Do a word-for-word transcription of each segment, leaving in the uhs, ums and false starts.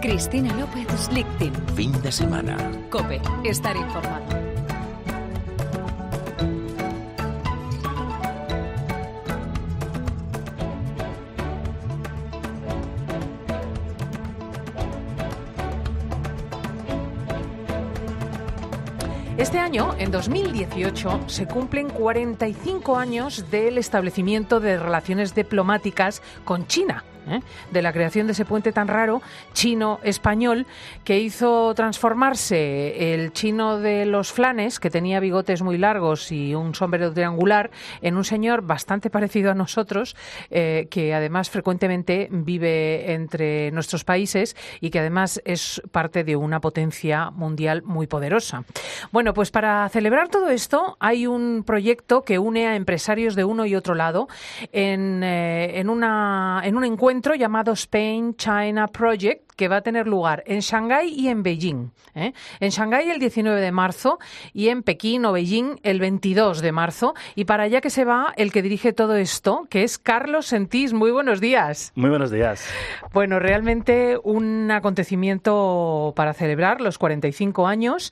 Cristina López Slichting. Fin de semana. COPE. Estar informado. Este año, en dos mil dieciocho, se cumplen cuarenta y cinco años del establecimiento de relaciones diplomáticas con China. ¿Eh? De la creación de ese puente tan raro chino-español que hizo transformarse el chino de los flanes, que tenía bigotes muy largos y un sombrero triangular, en un señor bastante parecido a nosotros, eh, que además frecuentemente vive entre nuestros países y que además es parte de una potencia mundial muy poderosa. Bueno, pues para celebrar todo esto hay un proyecto que une a empresarios de uno y otro lado en, eh, en, una, en un encuentro llamado Spain China Project, que va a tener lugar en Shanghái y en Beijing. ¿eh? En Shanghái el diecinueve de marzo y en Pekín o Beijing el veintidós de marzo. Y para allá que se va el que dirige todo esto, que es Carlos Sentís. Muy buenos días. Muy buenos días. Bueno, realmente un acontecimiento para celebrar los cuarenta y cinco años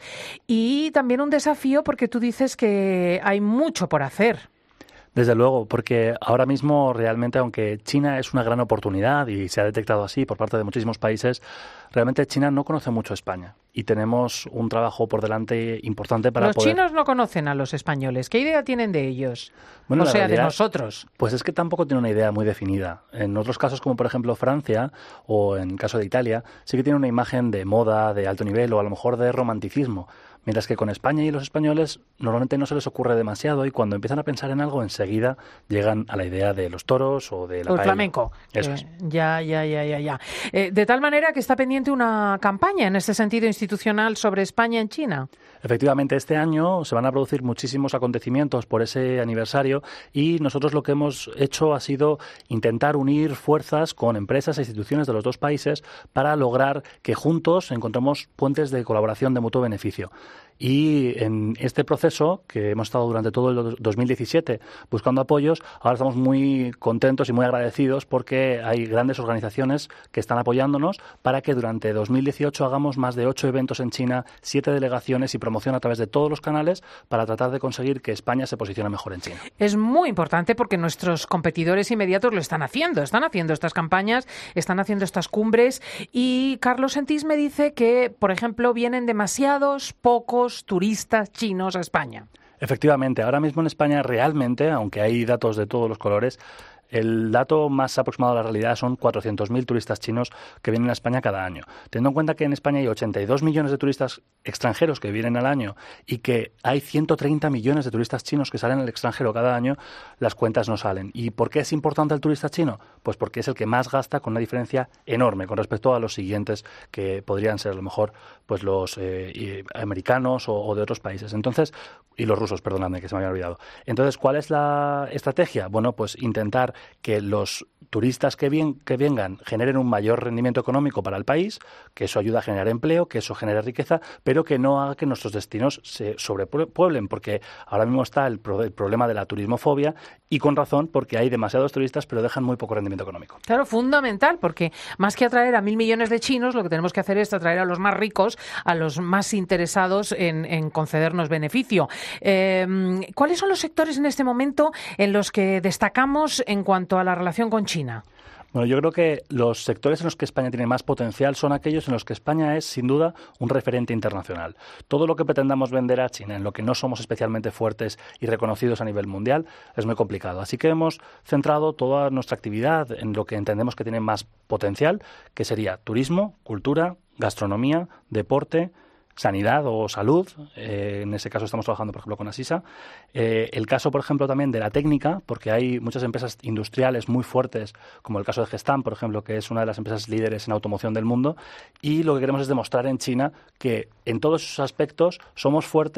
y también un desafío porque tú dices que hay mucho por hacer. Desde luego, porque ahora mismo realmente, aunque China es una gran oportunidad y se ha detectado así por parte de muchísimos países, realmente China no conoce mucho a España y tenemos un trabajo por delante importante para los poder... Los chinos no conocen a los españoles. ¿Qué idea tienen de ellos? Bueno, o sea, realidad, de nosotros. Pues es que tampoco tiene una idea muy definida. En otros casos, como por ejemplo Francia o en el caso de Italia, sí que tiene una imagen de moda, de alto nivel o a lo mejor de romanticismo. Mientras que con España y los españoles normalmente no se les ocurre demasiado y cuando empiezan a pensar en algo enseguida llegan a la idea de los toros o de la o el paella. flamenco. Eso eh, es. Ya, ya, ya, ya, ya. Eh, de tal manera que está pendiente una campaña en este sentido institucional sobre España en China. Efectivamente, este año se van a producir muchísimos acontecimientos por ese aniversario y nosotros lo que hemos hecho ha sido intentar unir fuerzas con empresas e instituciones de los dos países para lograr que juntos encontremos puentes de colaboración de mutuo beneficio. Y en este proceso, que hemos estado durante todo el dos mil diecisiete buscando apoyos, ahora estamos muy contentos y muy agradecidos porque hay grandes organizaciones que están apoyándonos para que durante dos mil dieciocho hagamos más de ocho eventos en China, siete delegaciones y promoción a través de todos los canales para tratar de conseguir que España se posicione mejor en China. Es muy importante porque nuestros competidores inmediatos lo están haciendo, están haciendo estas campañas, están haciendo estas cumbres y Carlos Sentís me dice que, por ejemplo, vienen demasiados pocos turistas chinos a España. Efectivamente, ahora mismo en España realmente, aunque hay datos de todos los colores, el dato más aproximado a la realidad son cuatrocientos mil turistas chinos que vienen a España cada año. Teniendo en cuenta que en España hay ochenta y dos millones de turistas extranjeros que vienen al año y que hay ciento treinta millones de turistas chinos que salen al extranjero cada año, las cuentas no salen. ¿Y por qué es importante el turista chino? Pues porque es el que más gasta con una diferencia enorme con respecto a los siguientes que podrían ser a lo mejor pues los eh, americanos o, o de otros países. Entonces, y los rusos, perdonadme, que se me había olvidado. Entonces, ¿cuál es la estrategia? Bueno, pues intentar que los turistas que, bien, que vengan generen un mayor rendimiento económico para el país, que eso ayuda a generar empleo, que eso genere riqueza, pero que no haga que nuestros destinos se sobrepueblen, porque ahora mismo está el, pro, el problema de la turismofobia y con razón, porque hay demasiados turistas pero dejan muy poco rendimiento económico. Claro, fundamental, porque más que atraer a mil millones de chinos, lo que tenemos que hacer es atraer a los más ricos, a los más interesados en, en concedernos beneficio. Eh, ¿Cuáles son los sectores en este momento en los que destacamos en cuanto a la relación con China? Bueno, yo creo que los sectores en los que España tiene más potencial son aquellos en los que España es, sin duda, un referente internacional. Todo lo que pretendamos vender a China, en lo que no somos especialmente fuertes y reconocidos a nivel mundial, es muy complicado. Así que hemos centrado toda nuestra actividad en lo que entendemos que tiene más potencial, que sería turismo, cultura, gastronomía, deporte, sanidad o salud. Eh, en ese caso estamos trabajando, por ejemplo, con Asisa. Eh, el caso, por ejemplo, también de la técnica, porque hay muchas empresas industriales muy fuertes, como el caso de Gestamp, por ejemplo, que es una de las empresas líderes en automoción del mundo, y lo que queremos es demostrar en China que en todos esos aspectos somos fuertes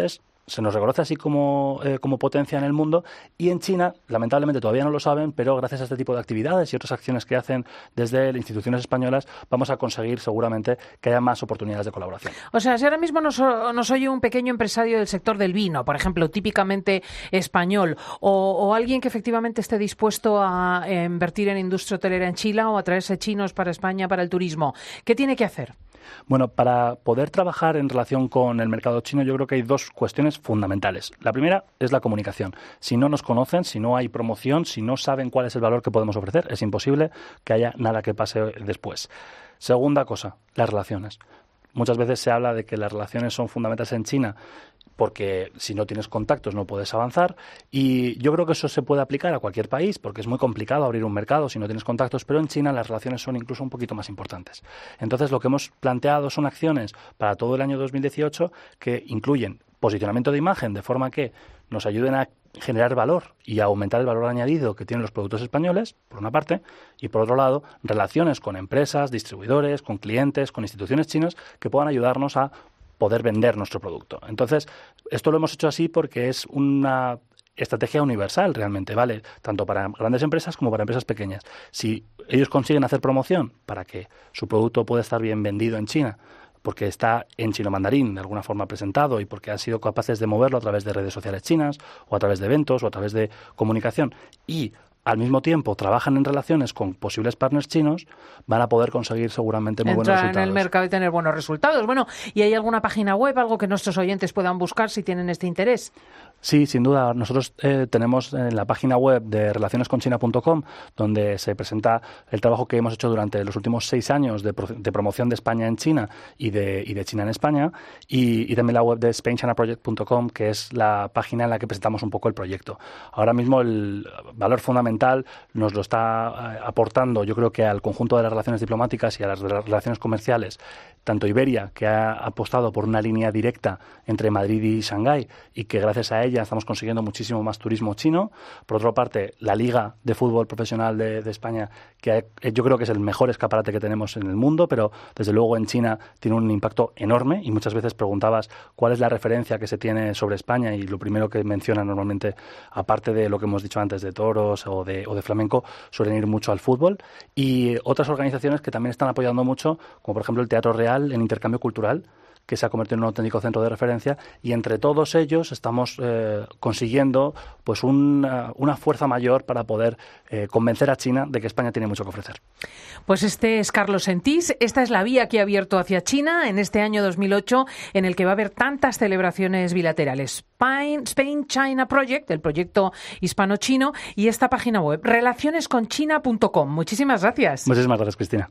se nos reconoce así como, eh, como potencia en el mundo, y en China, lamentablemente todavía no lo saben, pero gracias a este tipo de actividades y otras acciones que hacen desde instituciones españolas, vamos a conseguir seguramente que haya más oportunidades de colaboración. O sea, si ahora mismo nos, nos oye un pequeño empresario del sector del vino, por ejemplo, típicamente español, o, o alguien que efectivamente esté dispuesto a eh, invertir en industria hotelera en Chile o a traerse chinos para España para el turismo, ¿qué tiene que hacer? Bueno, para poder trabajar en relación con el mercado chino, yo creo que hay dos cuestiones fundamentales. La primera es la comunicación. Si no nos conocen, si no hay promoción, si no saben cuál es el valor que podemos ofrecer, es imposible que haya nada que pase después. Segunda cosa, las relaciones. Muchas veces se habla de que las relaciones son fundamentales en China porque si no tienes contactos no puedes avanzar, y yo creo que eso se puede aplicar a cualquier país porque es muy complicado abrir un mercado si no tienes contactos, pero en China las relaciones son incluso un poquito más importantes. Entonces lo que hemos planteado son acciones para todo el año dos mil dieciocho que incluyen posicionamiento de imagen de forma que nos ayuden a generar valor y a aumentar el valor añadido que tienen los productos españoles, por una parte, y por otro lado, relaciones con empresas, distribuidores, con clientes, con instituciones chinas que puedan ayudarnos a poder vender nuestro producto. Entonces, esto lo hemos hecho así porque es una estrategia universal realmente, ¿vale? Tanto para grandes empresas como para empresas pequeñas. Si ellos consiguen hacer promoción para que su producto pueda estar bien vendido en China, porque está en chino mandarín de alguna forma presentado y porque han sido capaces de moverlo a través de redes sociales chinas o a través de eventos o a través de comunicación, y al mismo tiempo trabajan en relaciones con posibles partners chinos, van a poder conseguir seguramente muy Entrar buenos resultados. en el mercado y tener buenos resultados. Bueno, ¿y hay alguna página web, algo que nuestros oyentes puedan buscar si tienen este interés? Sí, sin duda. Nosotros eh, tenemos en la página web de relaciones con china punto com, donde se presenta el trabajo que hemos hecho durante los últimos seis años de, pro de promoción de España en China y de, y de China en España, y, y también la web de spain china project punto com, que es la página en la que presentamos un poco el proyecto. Ahora mismo el valor fundamental nos lo está eh, aportando, yo creo que al conjunto de las relaciones diplomáticas y a las relaciones comerciales, tanto Iberia, que ha apostado por una línea directa entre Madrid y Shanghái y que gracias a ella estamos consiguiendo muchísimo más turismo chino. Por otra parte, la Liga de Fútbol Profesional de, de España, que yo creo que es el mejor escaparate que tenemos en el mundo, pero desde luego en China tiene un impacto enorme, y muchas veces preguntabas cuál es la referencia que se tiene sobre España, y lo primero que menciona normalmente, aparte de lo que hemos dicho antes de toros o de, o de flamenco, suelen ir mucho al fútbol. Y otras organizaciones que también están apoyando mucho, como por ejemplo el Teatro Real en intercambio cultural, que se ha convertido en un auténtico centro de referencia, y entre todos ellos estamos eh, consiguiendo pues una, una fuerza mayor para poder eh, convencer a China de que España tiene mucho que ofrecer. Pues este es Carlos Sentís. Esta es la vía que ha abierto hacia China en este año dos mil ocho, en el que va a haber tantas celebraciones bilaterales. Spain China Project, el proyecto hispano-chino, y esta página web, relaciones con china punto com. Muchísimas gracias. Muchísimas gracias, Cristina.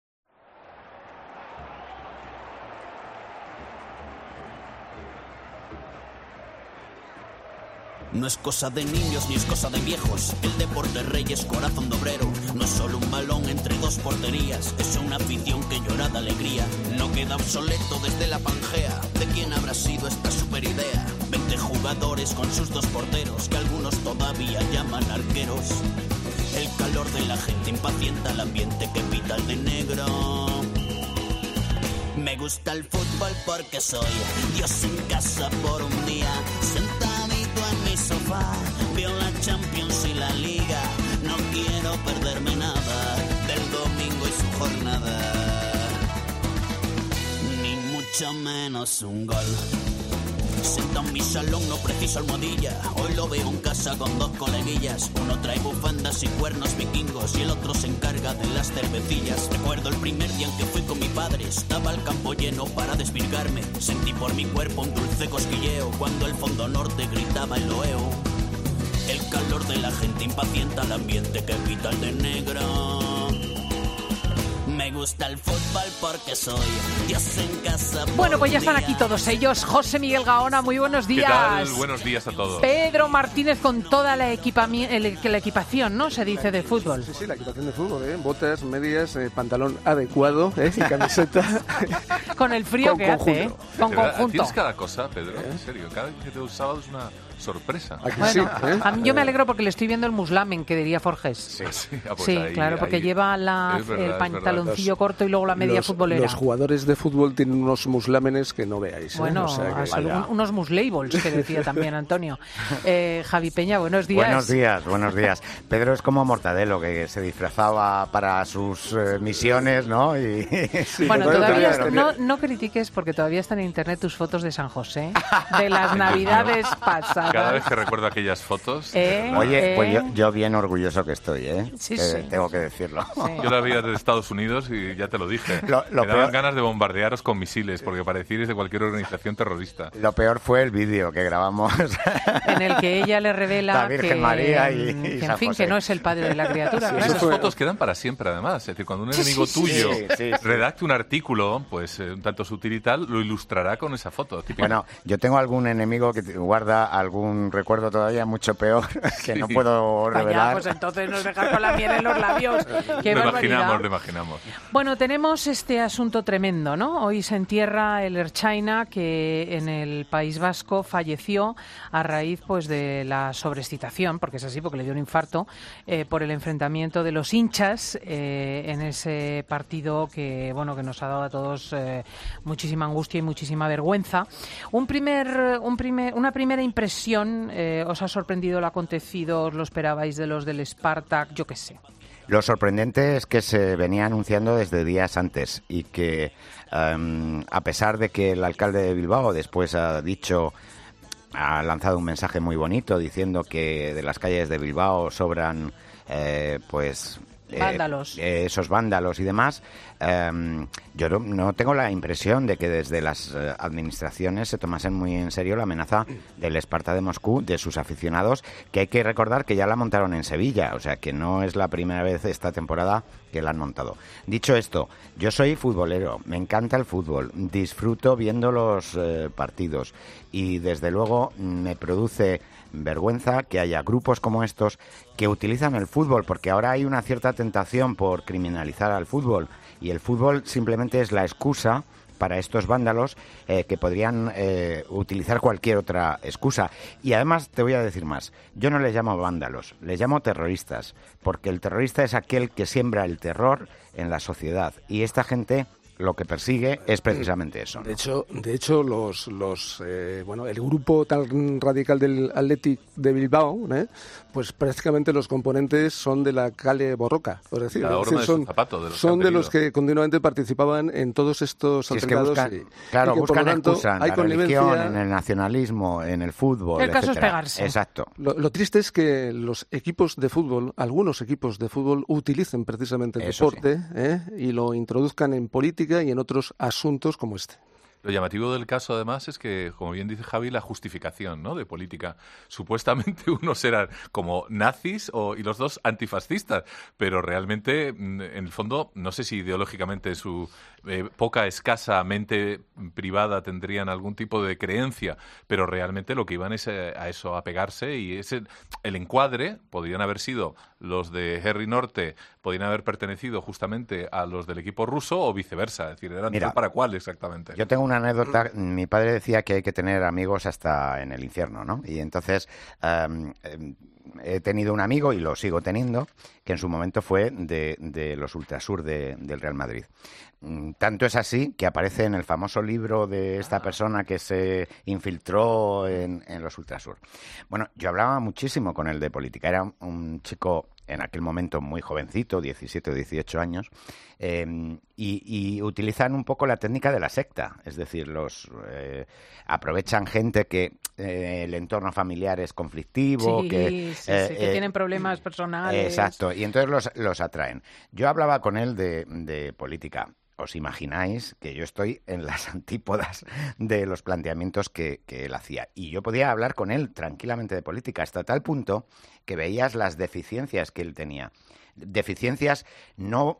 No es cosa de niños ni es cosa de viejos, el deporte rey es corazón de obrero. No es solo un balón entre dos porterías, es una afición que llora de alegría. No queda obsoleto desde la Pangea, ¿de quién habrá sido esta superidea? Veinte jugadores con sus dos porteros, que algunos todavía llaman arqueros. El calor de la gente impacienta el ambiente que pita el de negro. Me gusta el fútbol porque soy Dios en casa por un día, sentadito en mi sofá, veo la Champions y la Liga. No quiero perderme nada del domingo y su jornada, ni mucho menos un gol. Sentado en mi salón no preciso almohadilla, hoy lo veo en casa con dos coleguillas. Uno trae bufandas y cuernos vikingos y el otro se encarga de las cervecillas. Recuerdo el primer día en que fui con mi padre, estaba el campo lleno para desvirgarme. Sentí por mi cuerpo un dulce cosquilleo cuando el fondo norte gritaba el loeo. El calor de la gente impacienta el ambiente que pita el de negro. Me gusta el fútbol porque soy Dios en casa. Bueno, pues ya están aquí todos ellos. José Miguel Gaona, muy buenos días. ¿Qué tal? Buenos días a todos. Pedro Martínez con toda la, equipami- el, la equipación, ¿no? Se dice de fútbol. Sí, sí, la equipación de fútbol, ¿eh? Botas, medias, eh, pantalón adecuado, ¿eh? Y camiseta. Con el frío con que conjunto. hace, ¿eh? Con ¿De verdad? conjunto. ¿Tienes cada cosa, Pedro? En serio, cada vez que te veo un sábado es una sorpresa. Bueno, sí, ¿eh? a mí yo me alegro porque le estoy viendo el muslamen, que diría Forges. Sí, sí, ah, pues Sí, ahí, claro, porque ahí. lleva la, Es verdad, el es pantaloncillo Los- corto y luego la media los, futbolera. Los jugadores de fútbol tienen unos muslámenes que no veáis. ¿eh? Bueno, O sea que- absolut- un- unos muslabels, que decía también Antonio. Eh, Javi Peña, buenos días. Buenos días, buenos días. Pedro es como Mortadelo, que se disfrazaba para sus eh, misiones, ¿no? Y... Bueno, todavía todavía tenía- no, no critiques porque todavía están en internet tus fotos de San José, de las navidades pasadas. Cada vez que recuerdo aquellas fotos, Eh, de verdad, Oye, Eh. pues yo, yo bien orgulloso que estoy, ¿eh? Sí, Que sí. Tengo que decirlo. Sí. yo la veía desde Estados Unidos y ya te lo dije. Lo- lo Me daban peor- ganas de bombardearos con misiles porque parecíais de cualquier organización terrorista. Lo peor fue el vídeo que grabamos. En el que ella le revela La Virgen que, María y- y que, en San fin, José. que no es el padre de la criatura. Y claro. esas fue- fotos quedan para siempre, además. Es decir, cuando un Sí, enemigo sí, sí, tuyo sí, sí, sí. redacte un artículo, pues eh, un tanto sutil y tal, lo ilustrará con esa foto. Típico. Bueno, yo tengo algún enemigo que guarda algún recuerdo todavía mucho peor que no Sí. puedo Vaya, revelar. pues entonces nos dejar con la miel en los labios. Qué lo barbaridad. imaginamos, lo imaginamos. Bueno, tenemos este asunto tremendo, ¿no? Hoy se entierra el Ertzaina, que en el País Vasco falleció a raíz, pues, de la sobreexcitación, porque es así, porque le dio un infarto, eh, por el enfrentamiento de los hinchas eh, en ese partido que, bueno, que nos ha dado a todos eh, muchísima angustia y muchísima vergüenza. Un primer, un primer, una primera impresión, eh, ¿os ha sorprendido lo acontecido? ¿Os lo esperabais de los del Spartak? Yo qué sé. Lo sorprendente es que se venía anunciando desde días antes y que, um, a pesar de que el alcalde de Bilbao después ha dicho, ha lanzado un mensaje muy bonito diciendo que de las calles de Bilbao sobran, eh, pues... eh, Vándalos. eh, esos vándalos y demás, eh, yo no, no tengo la impresión de que desde las eh, administraciones se tomasen muy en serio la amenaza del Esparta de Moscú, de sus aficionados, que hay que recordar que ya la montaron en Sevilla, o sea que no es la primera vez esta temporada que la han montado. Dicho esto, yo soy futbolero, me encanta el fútbol, disfruto viendo los eh, partidos y desde luego me produce vergüenza que haya grupos como estos que utilizan el fútbol, porque ahora hay una cierta tentación por criminalizar al fútbol y el fútbol simplemente es la excusa para estos vándalos eh, que podrían eh, utilizar cualquier otra excusa. Y además te voy a decir más, yo no les llamo vándalos, les llamo terroristas, porque el terrorista es aquel que siembra el terror en la sociedad y esta gente lo que persigue es precisamente eso, ¿no? De hecho, de hecho los, los eh, bueno, el grupo tan radical del Athletic de Bilbao, ¿eh? Pues prácticamente los componentes son de la Kale Borroka, es decir, La es horma decir, de su son, zapato, de los que son han de los tenido. que continuamente participaban en todos estos Si es que altercados. buscan, y, claro, y que, por buscan lo tanto, excusa en hay la religión, connivencia. en el nacionalismo, en el fútbol, El caso es etcétera. pegarse. Exacto. Lo, lo triste es que los equipos de fútbol, algunos equipos de fútbol, utilicen precisamente el Eso deporte ¿eh? y lo introduzcan en política y en otros asuntos como este. Lo llamativo del caso, además, es que, como bien dice Javi, la justificación, ¿no?, de política. Supuestamente unos eran como nazis o, y los dos antifascistas, pero realmente, mm, en el fondo, no sé si ideológicamente su eh, poca, escasa mente privada tendrían algún tipo de creencia, pero realmente lo que iban es eh, a eso, a pegarse, y ese, el encuadre podrían haber sido los de Herri Norte, podrían haber pertenecido justamente a los del equipo ruso o viceversa, es decir, eran Mira, tal para cuál exactamente. Yo tengo una anécdota. Mi padre decía que hay que tener amigos hasta en el infierno, ¿no? Y entonces um, eh, he tenido un amigo, y lo sigo teniendo, que en su momento fue de, de los Ultrasur de, del Real Madrid. Mm, Tanto es así que aparece en el famoso libro de esta persona que se infiltró en, en los Ultrasur. Bueno, yo hablaba muchísimo con él de política. Era un, un chico en aquel momento muy jovencito, diecisiete o dieciocho años, eh, y, y utilizan un poco la técnica de la secta, es decir, los eh, aprovechan gente que eh, el entorno familiar es conflictivo, Sí, que, sí, eh, sí, que eh, tienen problemas personales. Exacto, y entonces los, los atraen. Yo hablaba con él de, de política. ¿Os imagináis que yo estoy en las antípodas de los planteamientos que, que él hacía? Y yo podía hablar con él tranquilamente de política, hasta tal punto que veías las deficiencias que él tenía. Deficiencias no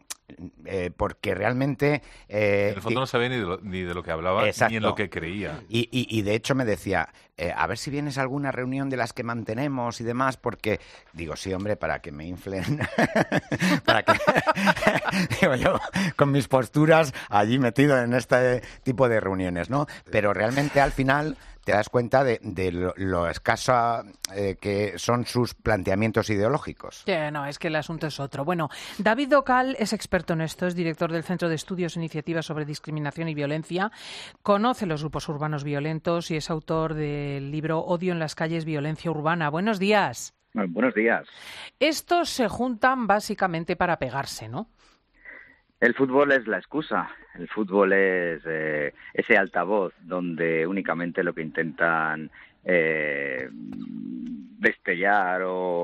eh, porque realmente... Eh, En el fondo no sabía ni de lo, ni de lo que hablaba, Exacto. ni en lo que creía. Y, y, y de hecho me decía, eh, a ver si vienes a alguna reunión de las que mantenemos y demás, porque digo, sí, hombre, para que me inflen, para que, digo yo, con mis posturas allí metido en este tipo de reuniones, ¿no? Pero realmente al final te das cuenta de, de lo, lo escasa eh, que son sus planteamientos ideológicos. Sí, no, es que el asunto es otro. Bueno, David Docal es experto en esto, es director del Centro de Estudios e Iniciativas sobre Discriminación y Violencia, conoce los grupos urbanos violentos y es autor del libro Odio en las calles, violencia urbana. Buenos días. Buenos días. Estos se juntan básicamente para pegarse, ¿no? El fútbol es la excusa. El fútbol es eh, ese altavoz donde únicamente lo que intentan eh, destellar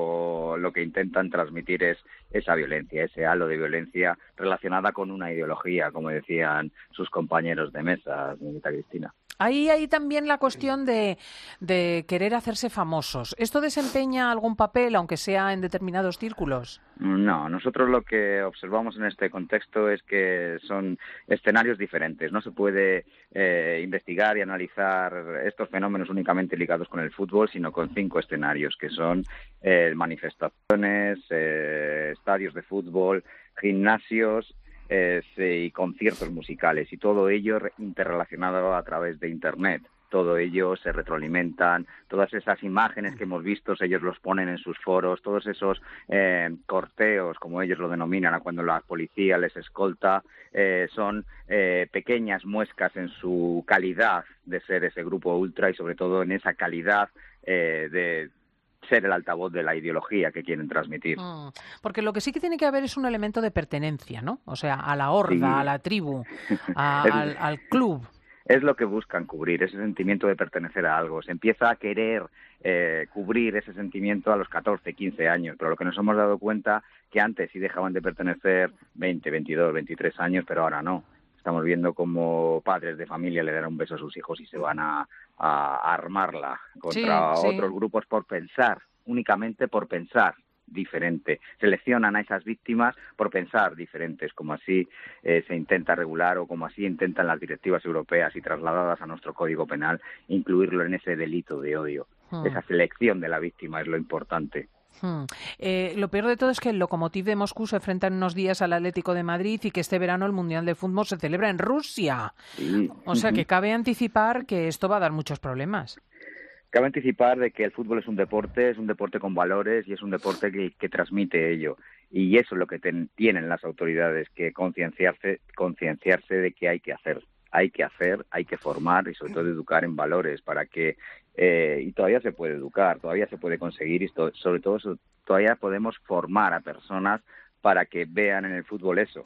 o lo que intentan transmitir es esa violencia, ese halo de violencia relacionada con una ideología, como decían sus compañeros de mesa, señorita Cristina. Ahí hay también la cuestión de, de querer hacerse famosos. ¿Esto desempeña algún papel, aunque sea en determinados círculos? No, nosotros lo que observamos en este contexto es que son escenarios diferentes. No se puede eh, investigar y analizar estos fenómenos únicamente ligados con el fútbol, sino con cinco escenarios, que son eh, manifestaciones, eh, estadios de fútbol, gimnasios, Eh, y conciertos musicales, y todo ello interrelacionado a través de Internet. Todo ello se retroalimentan, todas esas imágenes que hemos visto, ellos los ponen en sus foros, todos esos eh, corteos, como ellos lo denominan, a cuando la policía les escolta, eh, son eh, pequeñas muescas en su calidad de ser ese grupo ultra y sobre todo en esa calidad eh, de ser el altavoz de la ideología que quieren transmitir. Mm, porque lo que sí que tiene que haber es un elemento de pertenencia, ¿no? O sea, a la horda, sí. a la tribu, a, es, al, al club. Es lo que buscan cubrir, ese sentimiento de pertenecer a algo. Se empieza a querer eh, cubrir ese sentimiento a los catorce, quince años, pero lo que nos hemos dado cuenta que antes sí dejaban de pertenecer veinte, veintidós, veintitrés años, pero ahora no. Estamos viendo cómo padres de familia le dan un beso a sus hijos y se van a, a, a armarla contra sí, otros sí. grupos por pensar, únicamente por pensar diferente. Seleccionan a esas víctimas por pensar diferentes, como así eh, se intenta regular o como así intentan las directivas europeas y trasladadas a nuestro Código Penal incluirlo en ese delito de odio. Hmm. Esa selección de la víctima es lo importante. Hmm. Eh, lo peor de todo es que el Lokomotiv de Moscú se enfrenta en unos días al Atlético de Madrid y que este verano el Mundial de Fútbol se celebra en Rusia. Sí. O sea que cabe anticipar que esto va a dar muchos problemas. Cabe anticipar de que el fútbol es un deporte, es un deporte con valores y es un deporte que, que transmite ello. Y eso es lo que ten, tienen las autoridades, que concienciarse, concienciarse de que hay que hacer. Hay que hacer, hay que formar y sobre todo educar en valores para que, eh, y todavía se puede educar, todavía se puede conseguir y to, sobre todo todavía podemos formar a personas para que vean en el fútbol eso,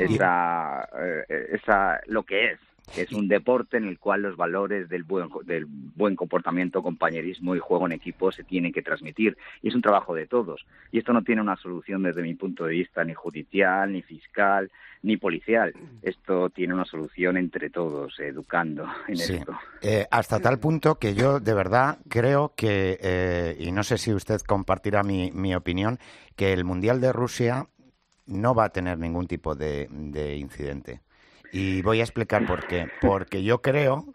esa, eh, esa lo que es. Es un deporte en el cual los valores del buen, del buen comportamiento, compañerismo y juego en equipo se tienen que transmitir. Y es un trabajo de todos. Y esto no tiene una solución desde mi punto de vista ni judicial, ni fiscal, ni policial. Esto tiene una solución entre todos, educando en sí. esto. Eh, hasta tal punto que yo de verdad creo que, eh, y no sé si usted compartirá mi, mi opinión, que el Mundial de Rusia no va a tener ningún tipo de, de incidente. Y voy a explicar por qué. Porque yo creo,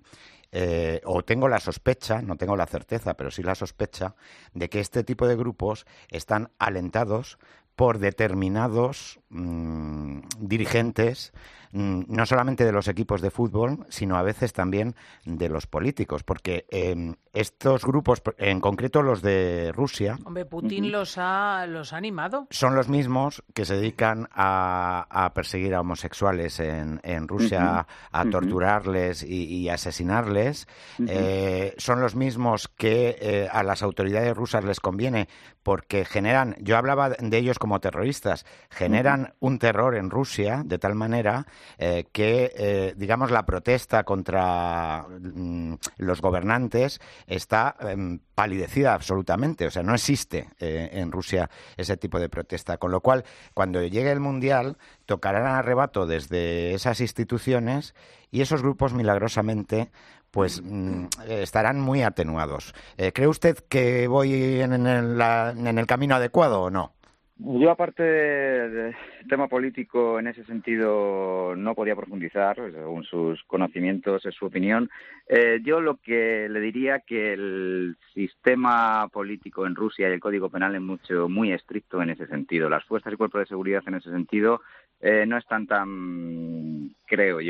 eh, o tengo la sospecha, no tengo la certeza, pero sí la sospecha, de que este tipo de grupos están alentados por determinados mmm, dirigentes, mmm, no solamente de los equipos de fútbol, sino a veces también de los políticos, porque eh, estos grupos, en concreto los de Rusia... Hombre, Putin los ha, los ha animado. Son los mismos que se dedican a, a perseguir a homosexuales en, en Rusia, uh-huh. a torturarles y, y asesinarles. Uh-huh. Eh, son los mismos que eh, a las autoridades rusas les conviene porque generan, yo hablaba de ellos como terroristas, generan uh-huh. un terror en Rusia de tal manera eh, que, eh, digamos, la protesta contra mm, los gobernantes está eh, palidecida absolutamente. O sea, no existe eh, en Rusia ese tipo de protesta. Con lo cual, cuando llegue el Mundial, tocarán a rebato desde esas instituciones y esos grupos, milagrosamente, pues mm, estarán muy atenuados. Eh, ¿Cree usted que voy en el, la, en el camino adecuado o no? Yo, aparte del tema político, en ese sentido no podía profundizar, según sus conocimientos, es su opinión. Eh, yo lo que le diría que el sistema político en Rusia y el Código Penal es mucho, muy estricto en ese sentido. Las fuerzas y cuerpos de seguridad en ese sentido eh, no están tan, creo yo,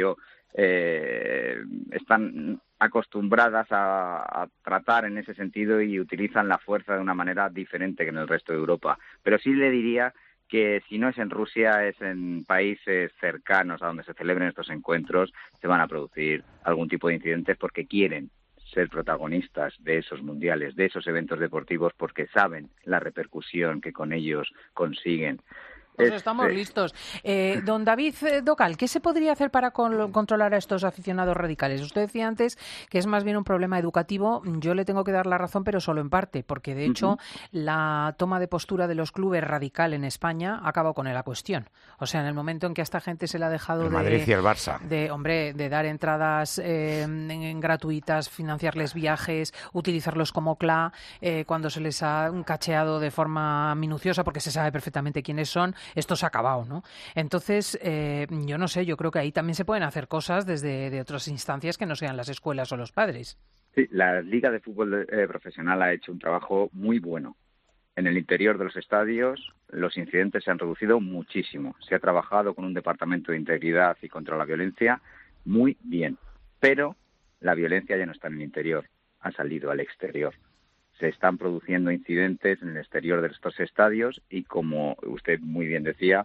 eh, están acostumbradas a, a tratar en ese sentido y utilizan la fuerza de una manera diferente que en el resto de Europa. Pero sí le diría que si no es en Rusia, es en países cercanos a donde se celebren estos encuentros, se van a producir algún tipo de incidentes porque quieren ser protagonistas de esos mundiales, de esos eventos deportivos, porque saben la repercusión que con ellos consiguen. Pues estamos eh, listos. Eh, don David Docal, ¿qué se podría hacer para con, controlar a estos aficionados radicales? Usted decía antes que es más bien un problema educativo. Yo le tengo que dar la razón, pero solo en parte, porque de hecho uh-huh. la toma de postura de los clubes radical en España ha acabado con la cuestión. O sea, en el momento en que a esta gente se le ha dejado el de, Madrid y el Barça. de, hombre, de dar entradas eh, en, en gratuitas, financiarles viajes, utilizarlos como C L A, eh, cuando se les ha cacheado de forma minuciosa, porque se sabe perfectamente quiénes son, esto se ha acabado, ¿no? Entonces, eh, yo no sé, yo creo que ahí también se pueden hacer cosas desde de otras instancias que no sean las escuelas o los padres. Sí, la Liga de Fútbol eh, Profesional ha hecho un trabajo muy bueno. En el interior de los estadios los incidentes se han reducido muchísimo. Se ha trabajado con un departamento de integridad y contra la violencia muy bien. Pero la violencia ya no está en el interior, ha salido al exterior. Se están produciendo incidentes en el exterior de estos estadios y, como usted muy bien decía,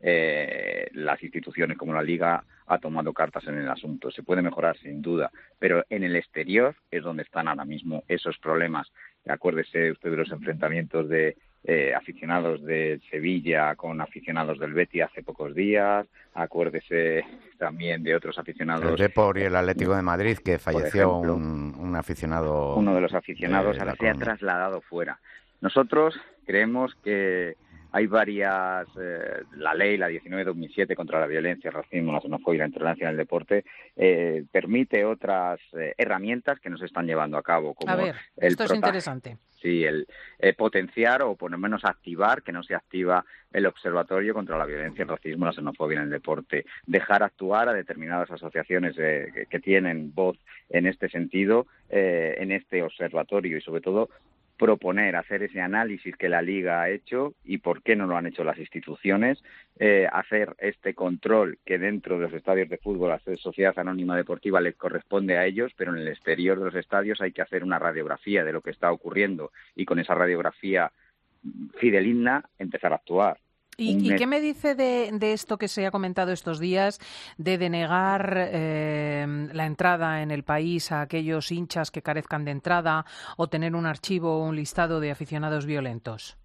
eh, las instituciones como la Liga ha tomado cartas en el asunto. Se puede mejorar sin duda, pero en el exterior es donde están ahora mismo esos problemas. Acuérdese usted de los enfrentamientos de eh, aficionados de Sevilla con aficionados del Betis hace pocos días. Acuérdese también de otros aficionados. El Depor y el Atlético de Madrid, que falleció ejemplo, un, un aficionado. Uno de los aficionados ahora se ha trasladado fuera. Nosotros creemos que hay varias, eh, la ley, la diecinueve barra dos mil siete contra la violencia, el racismo, la xenofobia y la intolerancia en el deporte, eh, permite otras eh, herramientas que nos están llevando a cabo. Como a ver, el esto es prota- interesante. Sí, el eh, potenciar o por lo menos activar, que no se activa el Observatorio contra la Violencia, el Racismo y la Xenofobia en el Deporte. Dejar actuar a determinadas asociaciones eh, que, que tienen voz en este sentido, eh, en este observatorio y sobre todo proponer, hacer ese análisis que la Liga ha hecho y por qué no lo han hecho las instituciones, eh, hacer este control que dentro de los estadios de fútbol a la Sociedad Anónima Deportiva les corresponde a ellos, pero en el exterior de los estadios hay que hacer una radiografía de lo que está ocurriendo y con esa radiografía fidedigna empezar a actuar. ¿Y, ¿Y qué me dice de, de esto que se ha comentado estos días, de denegar eh, la entrada en el país a aquellos hinchas que carezcan de entrada o tener un archivo o un listado de aficionados violentos?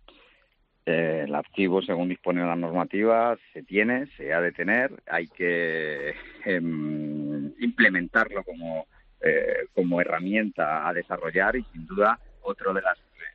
Eh, el archivo, según dispone la normativa, se tiene, se ha de tener, hay que eh, implementarlo como, eh, como herramienta a desarrollar y, sin duda, otro de las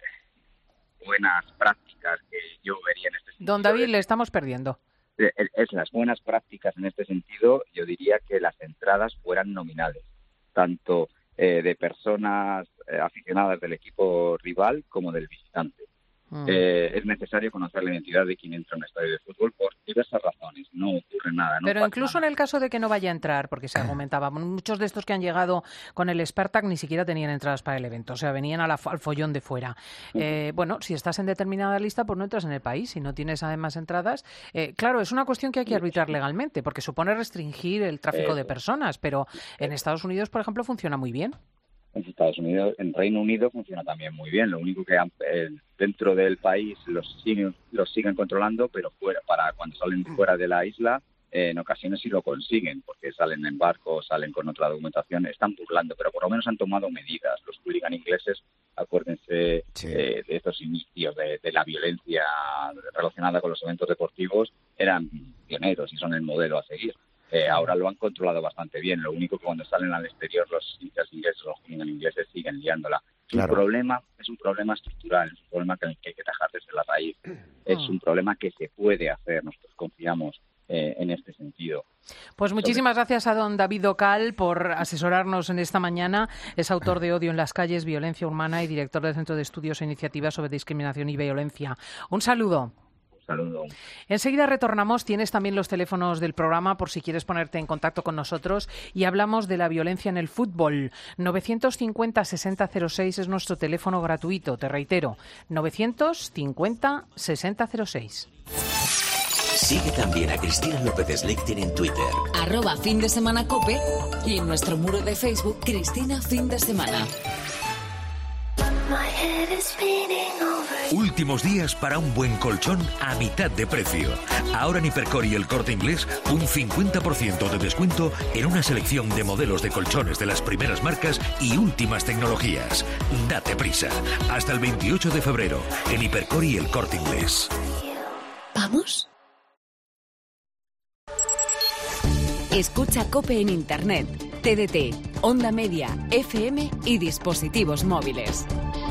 buenas prácticas que yo vería en este sentido. Don David, le estamos perdiendo. Es, es las buenas prácticas en este sentido, yo diría que las entradas fueran nominales, tanto eh, de personas eh, aficionadas del equipo rival como del visitante. Mm. Eh, es necesario conocer la identidad de quien entra a un estadio de fútbol por diversas razones. No ocurre nada. No Pero incluso nada. En el caso de que no vaya a entrar, porque se argumentaba, muchos de estos que han llegado con el Spartak ni siquiera tenían entradas para el evento, o sea, venían a la, al follón de fuera. Eh, bueno, si estás en determinada lista, pues no entras en el país. Si no tienes además entradas, eh, claro, es una cuestión que hay que arbitrar legalmente, porque supone restringir el tráfico de personas, pero en Estados Unidos, por ejemplo, funciona muy bien. En Estados Unidos, en Reino Unido funciona también muy bien. Lo único que eh, dentro del país los siguen, los siguen controlando, pero fuera, para cuando salen fuera de la isla, eh, en ocasiones sí lo consiguen, porque salen en barcos, salen con otra documentación, están burlando, pero por lo menos han tomado medidas. Los hooligan ingleses, acuérdense sí. eh, de estos inicios de, de la violencia relacionada con los eventos deportivos, eran pioneros y son el modelo a seguir. Eh, ahora lo han controlado bastante bien. Lo único que cuando salen al exterior los hinchas ingleses, los hooligan ingleses siguen liándola. Es claro. un problema, es un problema estructural, es un problema que hay que atajar desde la raíz. Es un problema que se puede hacer. Nosotros confiamos eh, en este sentido. Pues muchísimas Sobre... gracias a don David Docal por asesorarnos en esta mañana. Es autor de Odio en las calles, Violencia Humana y director del Centro de Estudios e Iniciativas sobre Discriminación y Violencia. Un saludo. Saludo. Enseguida retornamos. Tienes también los teléfonos del programa por si quieres ponerte en contacto con nosotros y hablamos de la violencia en el fútbol. novecientos cincuenta sesenta cero seis es nuestro teléfono gratuito, te reitero, novecientos cincuenta sesenta cero seis. Sigue también a Cristina López Slichting en Twitter. Arroba fin de semana cope y en nuestro muro de Facebook Cristina Fin de Semana. Últimos días para un buen colchón a mitad de precio. Ahora en Hipercor y El Corte Inglés, un cincuenta por ciento de descuento en una selección de modelos de colchones de las primeras marcas y últimas tecnologías. Date prisa. Hasta el veintiocho de febrero en Hipercor y El Corte Inglés. ¿Vamos? Escucha COPE en Internet, T D T, Onda Media, F M y dispositivos móviles.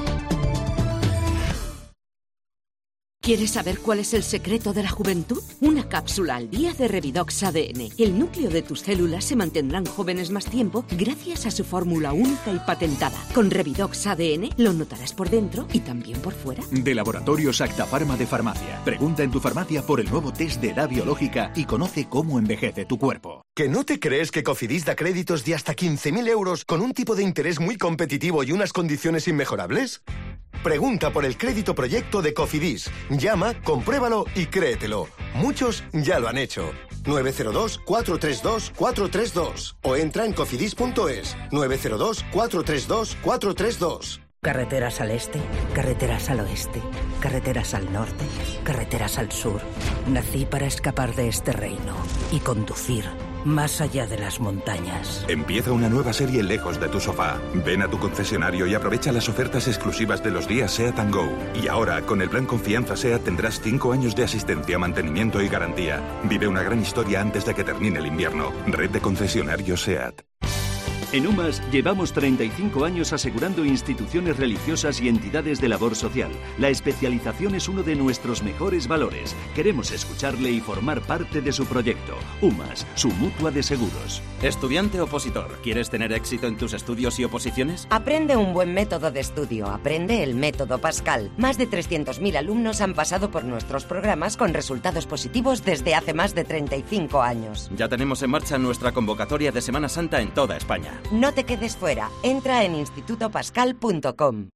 ¿Quieres saber cuál es el secreto de la juventud? Una cápsula al día de Revidox A D N. El núcleo de tus células se mantendrán jóvenes más tiempo gracias a su fórmula única y patentada. Con Revidox A D N lo notarás por dentro y también por fuera. De Laboratorios Acta Pharma de Farmacia. Pregunta en tu farmacia por el nuevo test de edad biológica y conoce cómo envejece tu cuerpo. ¿Que no te crees que Cofidis da créditos de hasta quince mil euros con un tipo de interés muy competitivo y unas condiciones inmejorables? Pregunta por el crédito proyecto de Cofidis. Llama, compruébalo y créetelo. Muchos ya lo han hecho. nueve cero dos, cuatro tres dos, cuatro tres dos o entra en cofidis punto es. nueve cero dos, cuatro tres dos, cuatro tres dos. Carreteras al este, carreteras al oeste, carreteras al norte, carreteras al sur. Nací para escapar de este reino y conducir más allá de las montañas. Empieza una nueva serie lejos de tu sofá. Ven a tu concesionario y aprovecha las ofertas exclusivas de los días SEAT and Go. Y ahora, con el plan Confianza SEAT tendrás cinco años de asistencia, mantenimiento y garantía. Vive una gran historia antes de que termine el invierno. Red de concesionarios SEAT. En UMAS llevamos treinta y cinco años asegurando instituciones religiosas y entidades de labor social. La especialización es uno de nuestros mejores valores. Queremos escucharle y formar parte de su proyecto. UMAS, su mutua de seguros. ¿Estudiante opositor? ¿Quieres tener éxito en tus estudios y oposiciones? Aprende un buen método de estudio. Aprende el método Pascal. Más de trescientos mil alumnos han pasado por nuestros programas con resultados positivos desde hace más de treinta y cinco años. Ya tenemos en marcha nuestra convocatoria de Semana Santa en toda España. No te quedes fuera. Entra en instituto pascal punto com.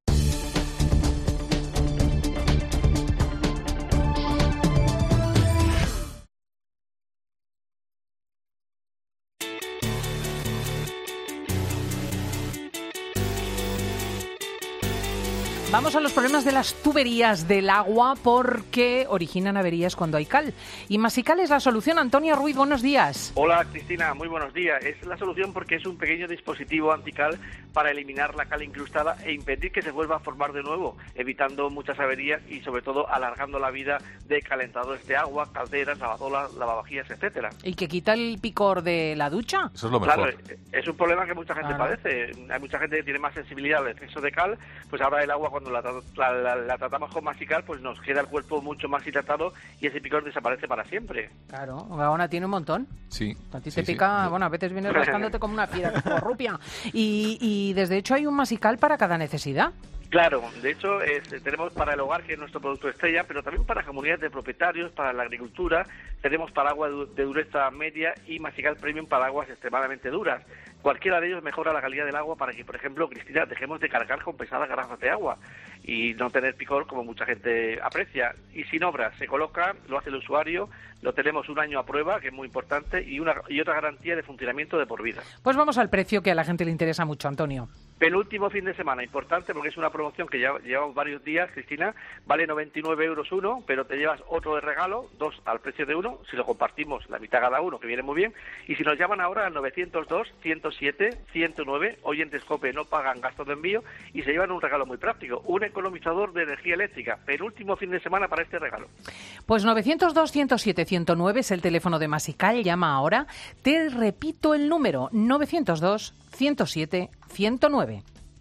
Vamos a los problemas de las tuberías del agua porque originan averías cuando hay cal. Y Masical es la solución. Antonio Ruiz, buenos días. Hola Cristina, muy buenos días. Es la solución porque es un pequeño dispositivo antical para eliminar la cal incrustada e impedir que se vuelva a formar de nuevo, evitando muchas averías y sobre todo alargando la vida de calentadores de agua, calderas, lavadoras, lavavajillas, etcétera. ¿Y que quita el picor de la ducha? Eso es lo mejor. Claro, es un problema que mucha gente claro. padece. Hay mucha gente que tiene más sensibilidad al exceso de cal, pues ahora el agua cuando la, la, la, la tratamos con Masical, pues nos queda el cuerpo mucho más hidratado y ese picor desaparece para siempre. Claro, Gaona tiene un montón. Sí. A ti sí, te pica, sí. bueno, a veces vienes rascándote como una fiera, como rupia. Y, y desde hecho hay un Masical para cada necesidad. Claro, de hecho es, tenemos para el hogar, que es nuestro producto estrella, pero también para comunidades de propietarios, para la agricultura, tenemos para agua de dureza media y Masical Premium para aguas extremadamente duras. Cualquiera de ellos mejora la calidad del agua para que, por ejemplo, Cristina, dejemos de cargar con pesadas garrafas de agua y no tener picor como mucha gente aprecia. Y sin obras, se coloca, lo hace el usuario, lo tenemos un año a prueba, que es muy importante, y una y otra garantía de funcionamiento de por vida. Pues vamos al precio, que a la gente le interesa mucho, Antonio. Penúltimo fin de semana, importante porque es una promoción que ya llevamos varios días, Cristina, vale noventa y nueve euros uno, pero te llevas otro de regalo, dos al precio de uno, si lo compartimos la mitad cada uno, que viene muy bien, y si nos llaman ahora al novecientos dos, ciento siete, ciento nueve, oyentes COPE no pagan gastos de envío y se llevan un regalo muy práctico, un economizador de energía eléctrica, penúltimo fin de semana para este regalo. Pues novecientos dos, ciento siete, ciento nueve es el teléfono de Masical, llama ahora, te repito el número, novecientos dos, ciento siete, ciento nueve.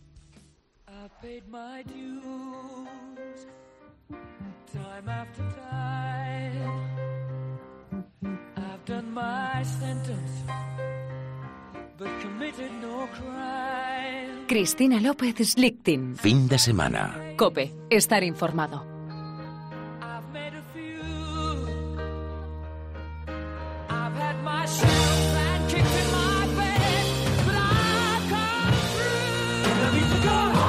Paid my dues, time after time. I've done my sentence, but committed no crime. Cristina López Slichting. Fin de semana. COPE, estar informado. I've made a few. I've had my shells and kicked in my bed, but I've come through. Let me go.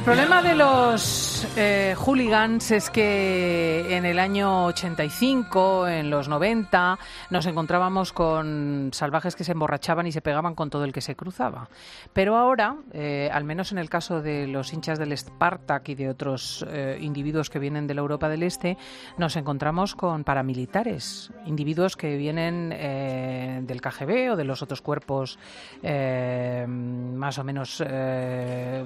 el problema de los eh, hooligans es que en el año ochenta y cinco, en los noventa, nos encontrábamos con salvajes que se emborrachaban y se pegaban con todo el que se cruzaba. Pero ahora, eh, al menos en el caso de los hinchas del Spartak y de otros eh, individuos que vienen de la Europa del Este, nos encontramos con paramilitares, individuos que vienen eh, del K G B o de los otros cuerpos eh, más o menos eh,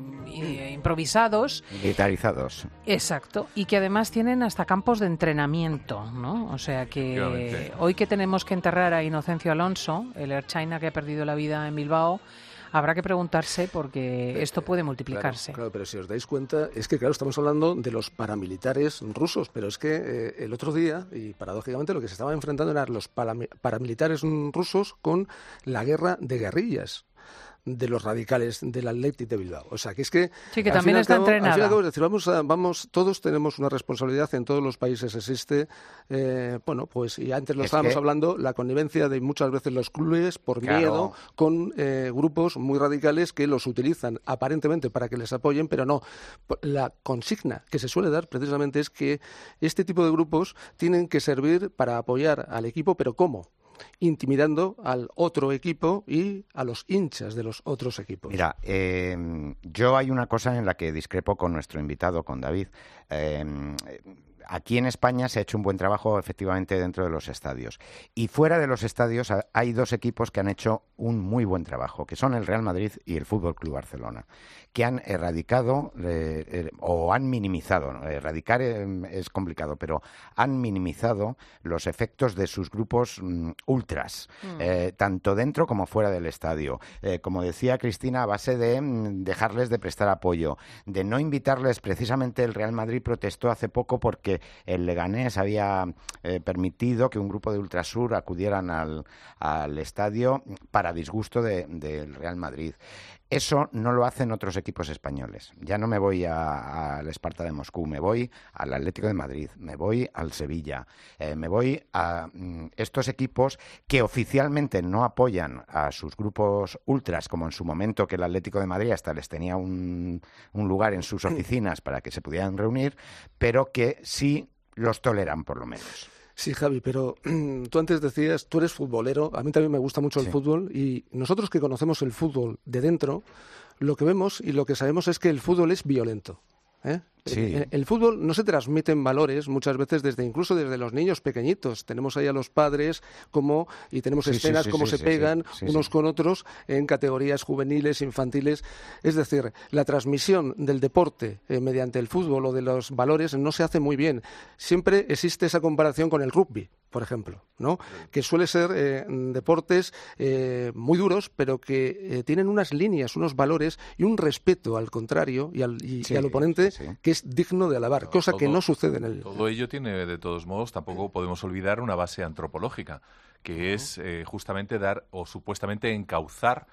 improvisados. Militarizados. Exacto. Y que además tienen hasta campos de entrenamiento, ¿no? O sea que hoy que tenemos que enterrar a Inocencio Alonso, el Air China que ha perdido la vida en Bilbao, habrá que preguntarse porque esto puede multiplicarse. Claro, claro, pero si os dais cuenta, es que claro, estamos hablando de los paramilitares rusos, pero es que eh, el otro día, y paradójicamente, lo que se estaba enfrentando eran los paramilitares rusos con la guerra de guerrillas de los radicales del Athletic de Bilbao. O sea, que es que... Sí, que también está entrenada. Al fin y al cabo, es decir, vamos, a, vamos, todos tenemos una responsabilidad, en todos los países existe, eh, bueno, pues, y antes lo Es estábamos que... hablando, la connivencia de muchas veces los clubes por Claro. miedo con eh, grupos muy radicales que los utilizan aparentemente para que les apoyen, pero no. La consigna que se suele dar precisamente es que este tipo de grupos tienen que servir para apoyar al equipo, pero ¿cómo? Intimidando al otro equipo y a los hinchas de los otros equipos. Mira, eh, yo hay una cosa en la que discrepo con nuestro invitado, con David. Eh, Aquí en España se ha hecho un buen trabajo efectivamente dentro de los estadios. Y fuera de los estadios hay dos equipos que han hecho un muy buen trabajo, que son el Real Madrid y el Fútbol Club Barcelona, que han erradicado eh, eh, o han minimizado, ¿no? Erradicar eh, es complicado, pero han minimizado los efectos de sus grupos mm, ultras, mm. eh, tanto dentro como fuera del estadio. Eh, como decía Cristina, a base de mm, dejarles de prestar apoyo, de no invitarles. Precisamente el Real Madrid protestó hace poco porque el Leganés había eh, permitido que un grupo de Ultrasur acudieran al, al estadio para disgusto de, del Real Madrid. Eso no lo hacen otros equipos españoles. Ya no me voy al Esparta de Moscú, me voy al Atlético de Madrid, me voy al Sevilla, eh, me voy a mm, estos equipos que oficialmente no apoyan a sus grupos ultras, como en su momento que el Atlético de Madrid hasta les tenía un, un lugar en sus oficinas para que se pudieran reunir, pero que sí los toleran por lo menos. Sí, Javi, pero tú antes decías, tú eres futbolero, a mí también me gusta mucho el sí. fútbol, y nosotros que conocemos el fútbol de dentro, lo que vemos y lo que sabemos es que el fútbol es violento. ¿eh? Sí. El, el fútbol no se transmiten valores muchas veces desde incluso desde los niños pequeñitos. Tenemos ahí a los padres como y tenemos sí, escenas sí, sí, como sí, se sí, pegan sí, sí, unos sí. con otros en categorías juveniles, infantiles. Es decir, la transmisión del deporte eh, mediante el fútbol o de los valores no se hace muy bien. Siempre existe esa comparación con el rugby, por ejemplo, ¿no? Sí. Que suele ser eh, deportes eh, muy duros, pero que eh, tienen unas líneas, unos valores y un respeto al contrario y al, y, sí, y al oponente sí, sí. que es digno de alabar, no, cosa todo, que no sucede en el... Todo ello tiene, de todos modos, tampoco podemos olvidar una base antropológica, que uh-huh. es eh, justamente dar o supuestamente encauzar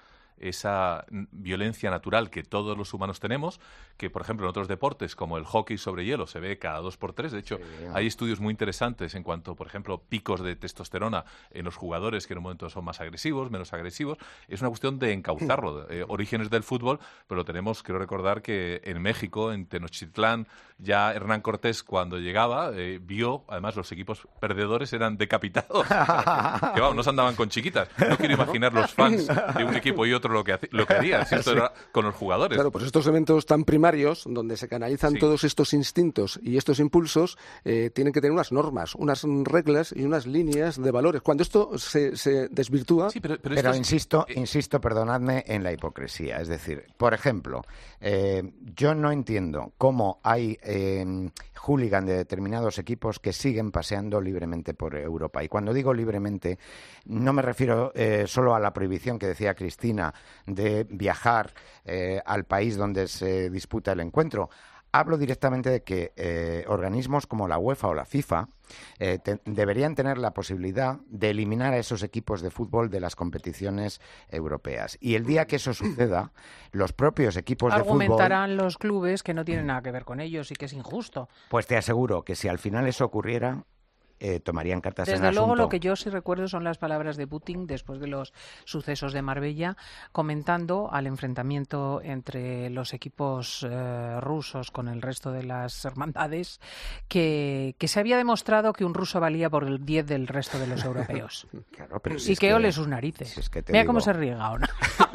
esa violencia natural que todos los humanos tenemos, que por ejemplo en otros deportes como el hockey sobre hielo se ve cada dos por tres. De hecho, sí, hay estudios muy interesantes en cuanto, por ejemplo, picos de testosterona en los jugadores que en un momento son más agresivos, menos agresivos. Es una cuestión de encauzarlo. Eh, orígenes del fútbol, pero tenemos, quiero recordar que en México, en Tenochtitlán, ya Hernán Cortés cuando llegaba eh, vio, además los equipos perdedores eran decapitados. Que vamos, no se andaban con chiquitas. No quiero imaginar los fans de un equipo y otro lo que, lo que harían, si esto sí. era con los jugadores. Claro, pues estos eventos tan primarios, donde se canalizan sí. todos estos instintos y estos impulsos, eh, tienen que tener unas normas, unas reglas y unas líneas de valores. Cuando esto se, se desvirtúa... Sí, pero pero, pero es... insisto, insisto, perdonadme, en la hipocresía. Es decir, por ejemplo, eh, yo no entiendo cómo hay eh, hooligan de determinados equipos que siguen paseando libremente por Europa. Y cuando digo libremente, no me refiero eh, solo a la prohibición que decía Cristina de viajar eh, al país donde se disputa el encuentro. Hablo directamente de que eh, organismos como la UEFA o la FIFA eh, te, deberían tener la posibilidad de eliminar a esos equipos de fútbol de las competiciones europeas. Y el día que eso suceda, los propios equipos de fútbol... Argumentarán los clubes que no tienen nada que ver con ellos y que es injusto. Pues te aseguro que si al final eso ocurriera, eh, tomarían cartas Desde en el luego, asunto. lo que yo sí recuerdo son las palabras de Putin después de los sucesos de Marbella, comentando al enfrentamiento entre los equipos eh, rusos con el resto de las hermandades, que, que se había demostrado que un ruso valía por el diez del resto de los europeos. Claro, pero y si es que, que- ole sus narices. si es que te Mira digo- cómo se riega ahora.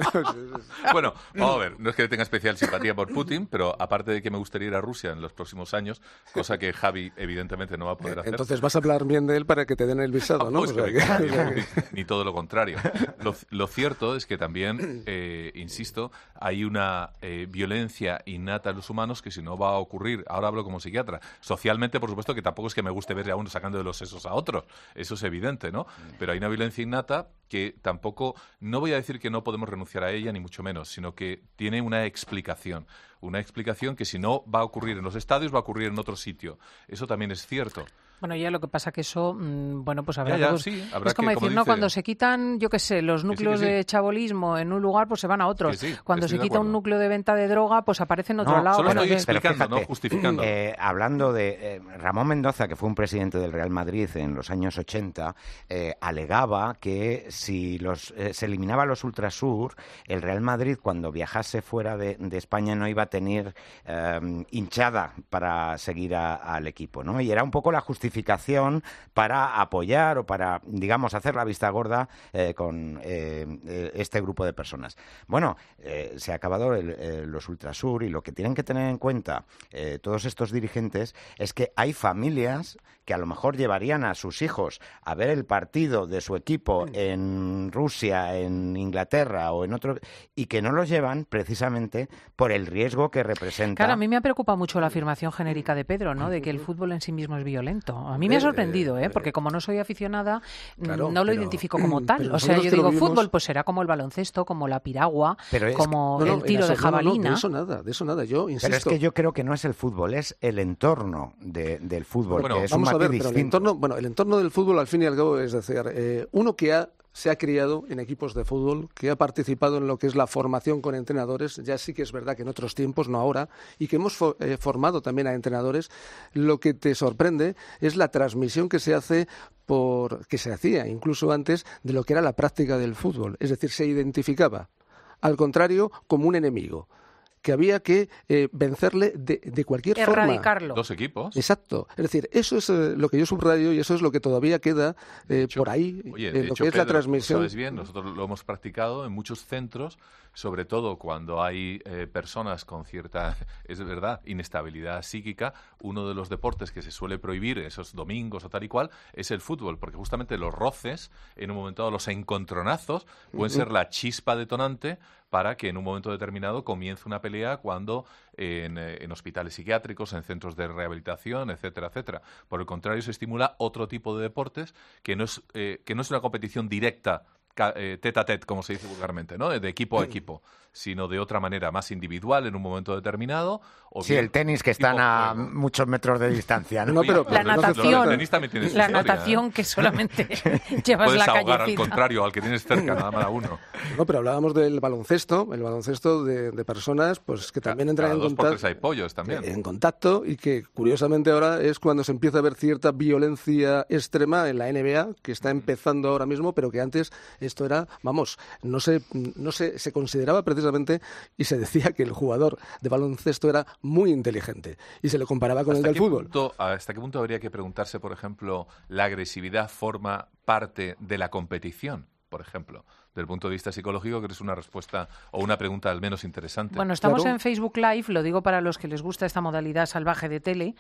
Bueno, vamos a ver, no es que tenga especial simpatía por Putin, pero aparte de que me gustaría ir a Rusia en los próximos años, cosa que Javi evidentemente no va a poder hacer. Entonces vas a hablar bien de él para que te den el visado, ¿no? Pues O sea que- que- ni, ni todo lo contrario. Lo, lo cierto es que también, eh, insisto, hay una eh, violencia innata en los humanos que si no va a ocurrir, ahora hablo como psiquiatra, socialmente por supuesto que tampoco es que me guste ver a uno sacando de los sesos a otros, eso es evidente, ¿no? Pero hay una violencia innata que tampoco, no voy a decir que no podemos renunciar a ella, ni mucho menos, sino que tiene una explicación. Una explicación que si no va a ocurrir en los estadios, va a ocurrir en otro sitio. Eso también es cierto. Bueno, ya lo que pasa que eso, mmm, bueno, pues habrá Ya, ya, que bus- sí, habrá es como que, decir, como ¿no? dice- Cuando se quitan, yo qué sé, los sí, núcleos que sí. de chabolismo en un lugar, pues se van a otros. Que sí, Cuando estoy se de quita un acuerdo. núcleo de venta de droga, pues aparece en otro No, lado. solo Bueno, estoy que- Pero explicando, fíjate, no justificando. eh, hablando de eh, Ramón Mendoza, que fue un presidente del Real Madrid en los años ochenta, eh, alegaba que si los, eh, se eliminaba los Ultrasur, el Real Madrid cuando viajase fuera de, de España no iba a tener eh, hinchada para seguir a- al equipo, ¿no? Y era un poco la justificación para apoyar o para, digamos, hacer la vista gorda eh, con eh, eh, este grupo de personas. Bueno, eh, se ha acabado el, eh, los Ultrasur y lo que tienen que tener en cuenta eh, todos estos dirigentes es que hay familias que a lo mejor llevarían a sus hijos a ver el partido de su equipo en Rusia, en Inglaterra o en otro, y que no los llevan precisamente por el riesgo que representa. Claro, a mí me ha preocupado mucho la afirmación genérica de Pedro, ¿no? De que el fútbol en sí mismo es violento. A mí me ha sorprendido, ¿eh? Porque como no soy aficionada, Claro, no lo pero- identifico como tal. pero O sea, nosotros yo que lo digo vivimos- fútbol, pues será como el baloncesto, como la piragua, Pero es como No, no, el en tiro de absoluto, no, no, jabalina. de eso nada, de eso nada. Yo insisto. Pero es que yo creo que no es el fútbol, es el entorno de- del fútbol, Bueno, que es un vamos a matiz ver, pero el distinto. entorno, bueno, el entorno del fútbol al fin y al cabo es decir, eh, uno que ha se ha criado en equipos de fútbol, que ha participado en lo que es la formación con entrenadores, ya sí que es verdad que en otros tiempos, no ahora, y que hemos fo- eh, formado también a entrenadores, lo que te sorprende es la transmisión que se hace por que se hacía incluso antes de lo que era la práctica del fútbol, es decir, se identificaba al contrario como un enemigo que había que eh, vencerle de, de cualquier forma. Erradicarlo. Dos equipos. Exacto. Es decir, eso es eh, lo que yo subrayo y eso es lo que todavía queda eh, por ahí, Oye, en de lo hecho, que es la Pedro, transmisión. sabes bien, nosotros lo hemos practicado en muchos centros, sobre todo cuando hay eh, personas con cierta, es verdad, inestabilidad psíquica. Uno de los deportes que se suele prohibir esos domingos o tal y cual es el fútbol, porque justamente los roces, en un momento dado, los encontronazos, pueden ser la chispa detonante para que en un momento determinado comience una pelea cuando en, eh, en hospitales psiquiátricos, en centros de rehabilitación, etcétera, etcétera. Por el contrario, se estimula otro tipo de deportes que no es, eh, que no es una competición directa, ca- eh, tete a tete, como se dice vulgarmente, ¿no? De equipo a equipo, sino de otra manera más individual en un momento determinado. O Sí, bien el tenis que están tipo a juego. muchos metros de distancia, ¿no? No, pero- La pero no hace natación, falta- El tenis también tiene su la historia, natación ¿eh? que solamente llevas Puedes la ahogar al callecita. contrario, al que tienes cerca, nada más a uno. No, pero hablábamos del baloncesto, el baloncesto de, de personas pues que también entran Cada en dos por tres contacto, hay pollos también. en contacto y que curiosamente ahora es cuando se empieza a ver cierta violencia extrema en la N B A, que está empezando ahora mismo, pero que antes esto era, vamos, no se, no se, se consideraba precisamente y se decía que el jugador de baloncesto era muy inteligente y se le comparaba con el ¿Hasta del qué fútbol. punto- ¿Hasta qué punto habría que preguntarse, por ejemplo, la agresividad forma parte de la competición, por ejemplo? Desde el punto de vista psicológico, creo que es una respuesta o una pregunta al menos interesante. Bueno, estamos Claro. en Facebook Live, lo digo para los que les gusta esta modalidad salvaje de tele,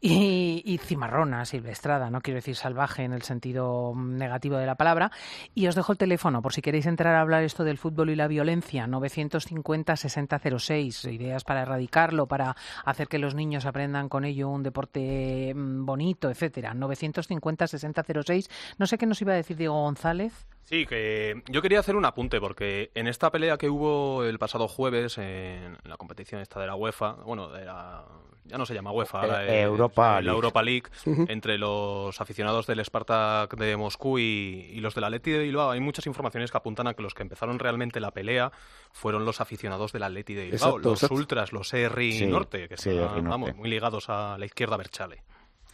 y, y cimarrona, silvestrada, no quiero decir salvaje en el sentido negativo de la palabra, y os dejo el teléfono por si queréis entrar a hablar esto del fútbol y la violencia, novecientos cincuenta sesenta cero seis, ideas para erradicarlo, para hacer que los niños aprendan con ello un deporte mm, bonito, etcétera, novecientos cincuenta sesenta cero seis. No sé qué nos iba a decir Diego González. Sí, que yo quería hacer un apunte porque en esta pelea que hubo el pasado jueves en la competición esta de la UEFA, bueno, de la, ya no se llama UEFA, ahora Eh, es Europa la League. Europa League, Ujú. entre los aficionados del Spartak de Moscú y, y los del Atleti de Bilbao, hay muchas informaciones que apuntan a que los que empezaron realmente la pelea fueron los aficionados del Atleti de Bilbao, Exacto, los exacto. ultras, los E R I Sí, Norte, que sí, están, E R I Norte. vamos, muy ligados a la izquierda Berchale.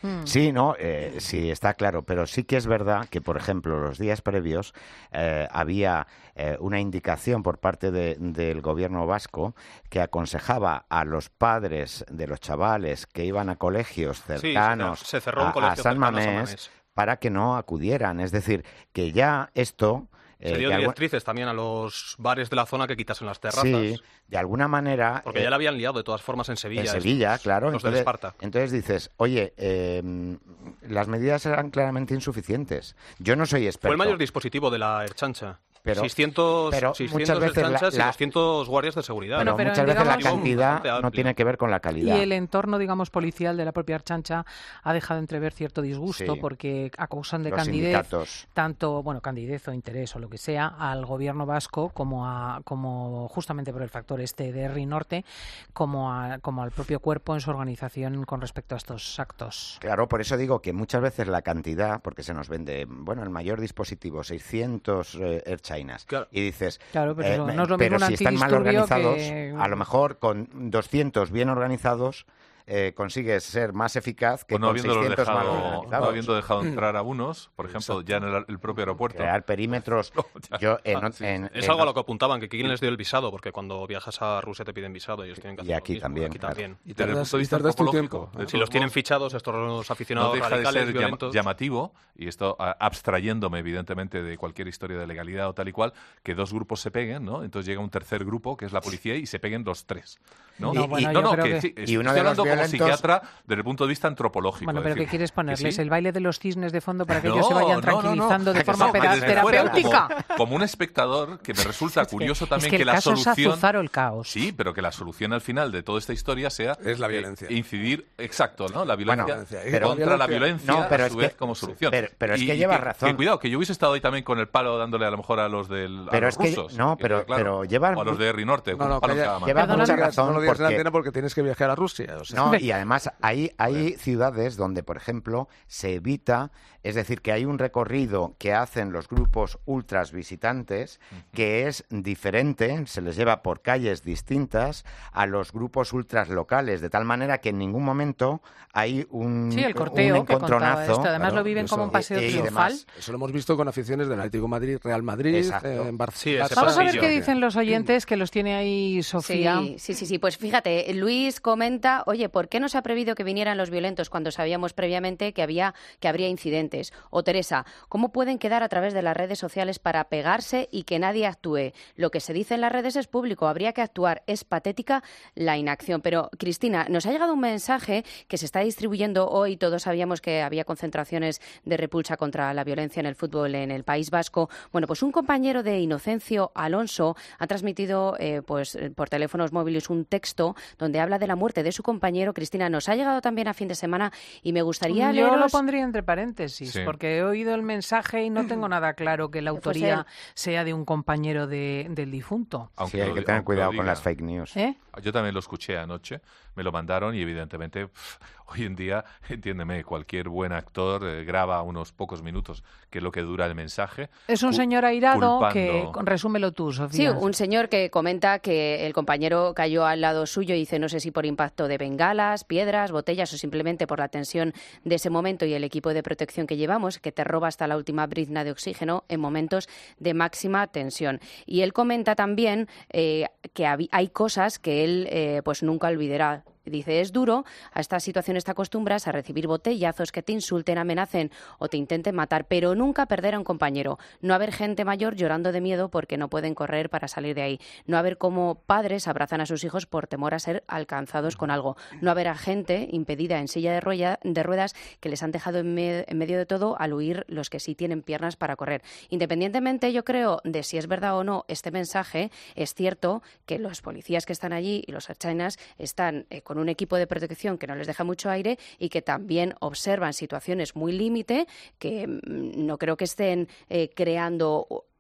Mm. Sí, no, eh, sí, está claro, pero sí que es verdad que, por ejemplo, los días previos eh, había eh, una indicación por parte de, del gobierno vasco que aconsejaba a los padres de los chavales que iban a colegios cercanos sí, se, se cerró un a, colegio a San cercano a San Mamés Mamés. para que no acudieran. Es decir, que ya esto... Se eh, dio de algún- directrices también a los bares de la zona que quitasen las terrazas. Sí, de alguna manera... Porque eh, ya la habían liado de todas formas en Sevilla. En Sevilla, estos, claro. Los del Entonces, Esparta. entonces dices, oye, eh, las medidas eran claramente insuficientes. Yo no soy experto. Fue el mayor dispositivo de la Erchancha. Pero- seiscientos, pero seiscientos muchas veces la- Erchanchas y la- doscientos guardias de seguridad. Pero pero muchas veces la digamos- cantidad Bastante no amplio. tiene que ver con la Y calidad. el entorno, digamos, policial de la propia Archancha ha dejado entrever cierto disgusto Sí. porque acusan de Los candidez, sindicatos. tanto, bueno, candidez o interés o lo que sea, al gobierno vasco como a, como justamente por el factor este de R I Norte, como a, como al propio cuerpo en su organización con respecto a estos actos. Claro, por eso digo que muchas veces la cantidad, porque se nos vende, bueno, el mayor dispositivo, seiscientos eh, Erchainas, Claro. y dices, Claro, pero eh, eso no es lo mismo un si están mal antidisturbio organizados, que- a lo mejor con doscientos bien organizados eh, consigues ser más eficaz que O no con habiéndolo seiscientos mal dejado, no organizados. habiendo dejado entrar a unos, por ejemplo, ya en el, el propio aeropuerto. Crear perímetros. Yo en, Ah, sí. en- Es en- algo a lo que apuntaban, que quién les dio el visado, porque cuando viajas a Rusia te piden visado y ellos tienen que hacer Y aquí lo mismo, también, aquí claro. también. Y Desde el tardas, punto de y vista tardas tu antropológico, tiempo. de Si todos los tienen modos, fichados estos aficionados no deja de radicales, ser llam- violentos... llamativo, y esto a- abstrayéndome evidentemente de cualquier historia de legalidad o tal y cual, que dos grupos se peguen, ¿no? Entonces llega un tercer grupo, que es la policía, y se peguen los tres, ¿no? No, Y- bueno, y, yo no, no, creo que, que- sí, Y estoy uno de los hablando como violentos- psiquiatra desde el punto de vista antropológico. Bueno, es pero ¿qué decir, quieres que ponerles? sí. ¿El baile de los cisnes de fondo para que No, ellos se vayan no, no, no. tranquilizando de Que forma no, que peda- desde fuera, terapéutica? Como, como un espectador, que me resulta curioso también es que, el la caso solución... es azuzar o el caos. Sí, pero que la solución al final de toda esta historia sea... Es la eh, violencia. incidir, exacto, ¿no? La violencia Bueno, pero- contra la violencia, No, pero a es su que- vez como solución. pero- pero es Y- que y llevas razón. Que cuidado, que yo hubiese estado ahí también con el palo dándole a lo mejor a los del a Pero los es que- rusos. no, que pero- queda claro. pero llevas O a los mu- de R I Norte, No, con no, un palo en calla, cada mano. lleva no, mucha lo digas, razón no lo digas en la porque- antena porque tienes que viajar a Rusia. O sea. No, y además hay, hay ciudades donde, por ejemplo, se evita, es decir, que hay un recorrido que hacen los grupos ultras visitantes que es diferente, se les lleva por calles distintas a los grupos ultras locales, de tal manera que en ningún momento hay un, Sí, el un corteo que contaba encontronazo. esto. Además Claro, lo viven eso. como un paseo Y- y triunfal. demás. Eso lo hemos visto con aficiones del Atlético de Madrid, Real Madrid, Exacto. eh, en Sí, Barcelona. ese Vamos a ver pasillo. qué dicen los oyentes, que los tiene ahí Sofía. Sí, sí, sí, sí. Pues fíjate, Luis comenta, oye, ¿por qué no se ha previsto que vinieran los violentos cuando sabíamos previamente que había que habría incidentes? O Teresa, ¿cómo pueden quedar a través de las redes sociales para pegarse y que nadie actúe? Lo que se dice en las redes es público, habría que actuar. Es patética la inacción. Pero, Cristina, nos ha llegado un mensaje que se está distribuyendo hoy. Todos sabíamos que había concentraciones de repulsa contra la violencia en el fútbol en el País Vasco. Bueno, pues un compañero de Inocencio Alonso ha transmitido eh, pues eh, por teléfonos móviles un texto donde habla de la muerte de su compañero. Cristina, nos ha llegado también a fin de semana y me gustaría Yo lo leeros... pondría entre paréntesis, Sí. porque he oído el mensaje y no tengo nada claro que la Que fuese autoría él. sea de un compañero de, del difunto. Aunque Sí, hay lo que di- tener aunque cuidado lo con diga. las fake news. ¿Eh? Yo también lo escuché anoche, me lo mandaron y evidentemente pf, hoy en día, entiéndeme, cualquier buen actor eh, graba unos pocos minutos, que es lo que dura el mensaje. Es un cu- señor airado culpando- que... Resúmelo tú, Sí, Sofía. un señor que comenta que el compañero cayó al lado suyo y dice no sé si por impacto de bengalas, piedras, botellas o simplemente por la tensión de ese momento y el equipo de protección que llevamos, que te roba hasta la última brizna de oxígeno en momentos de máxima tensión. Y él comenta también eh, que habi- hay cosas que él eh, pues nunca olvidará. Dice, es duro, a estas situaciones te acostumbras a recibir botellazos que te insulten, amenacen o te intenten matar, pero nunca perder a un compañero. No haber gente mayor llorando de miedo porque no pueden correr para salir de ahí. No haber cómo padres abrazan a sus hijos por temor a ser alcanzados con algo. No haber a gente impedida en silla de, rueda- de ruedas que les han dejado en, me- en medio de todo al huir los que sí tienen piernas para correr. Independientemente, yo creo, de si es verdad o no este mensaje, es cierto que los policías que están allí y los archainas están eh, con un equipo de protección que no les deja mucho aire y que también observan situaciones muy límite que mm, no creo que estén eh, creando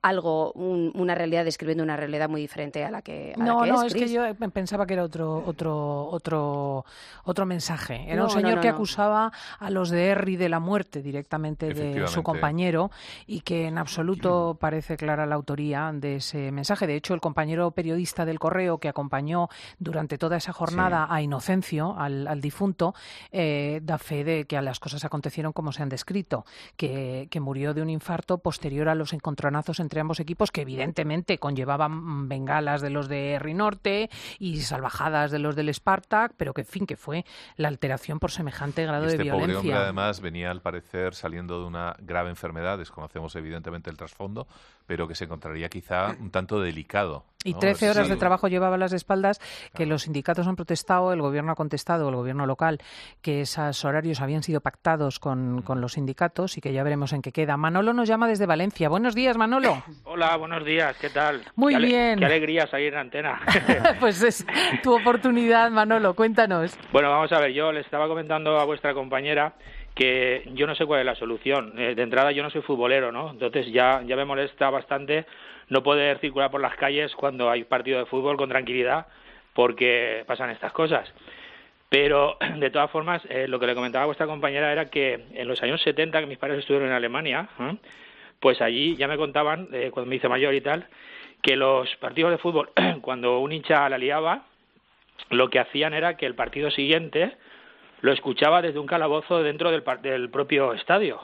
algo, un, una realidad, describiendo una realidad muy diferente a la que, a No, la que no, es, es que Chris. yo pensaba que era otro otro otro otro mensaje. Era No, un señor no, no, que no. acusaba a los de Erri de la muerte directamente de Efectivamente. su compañero y que en absoluto parece clara la autoría de ese mensaje. De hecho, el compañero periodista del Correo que acompañó durante toda esa jornada Sí. a Inocencio, al, al difunto, eh, da fe de que las cosas acontecieron como se han descrito, que, que murió de un infarto posterior a los encontronazos entre ambos equipos, que evidentemente conllevaban bengalas de los de Erri Norte y salvajadas de los del Spartak, pero que, en fin, que fue la alteración por semejante grado Y este de pobre hombre, violencia. además, venía al parecer saliendo de una grave enfermedad, desconocemos evidentemente el trasfondo, pero que se encontraría quizá un tanto delicado. Y ¿no? trece horas Sí. de trabajo llevaba a las espaldas, que los sindicatos han protestado, el gobierno ha contestado, el gobierno local, que esos horarios habían sido pactados con, con los sindicatos y que ya veremos en qué queda. Manolo nos llama desde Valencia. Buenos días, Manolo. Hola, buenos días, ¿qué tal? Muy Qué ale- bien. Qué alegría salir en antena. Pues es tu oportunidad, Manolo, cuéntanos. Bueno, vamos a ver, yo le estaba comentando a vuestra compañera que yo no sé cuál es la solución. Eh, de entrada yo no soy futbolero, ¿no? Entonces ya, ya me molesta bastante no poder circular por las calles cuando hay partido de fútbol con tranquilidad porque pasan estas cosas. Pero, de todas formas, eh, lo que le comentaba a vuestra compañera era que en los años setenta, que mis padres estuvieron en Alemania, ¿eh? Pues allí ya me contaban, eh, cuando me hice mayor y tal, que los partidos de fútbol, cuando un hincha la liaba, lo que hacían era que el partido siguiente lo escuchaba desde un calabozo dentro del, par- del propio estadio.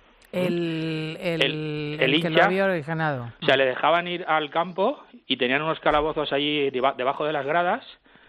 El, el, El- el el que lo hincha. había originado. O sea, le dejaban ir al campo y tenían unos calabozos allí deba- debajo de las gradas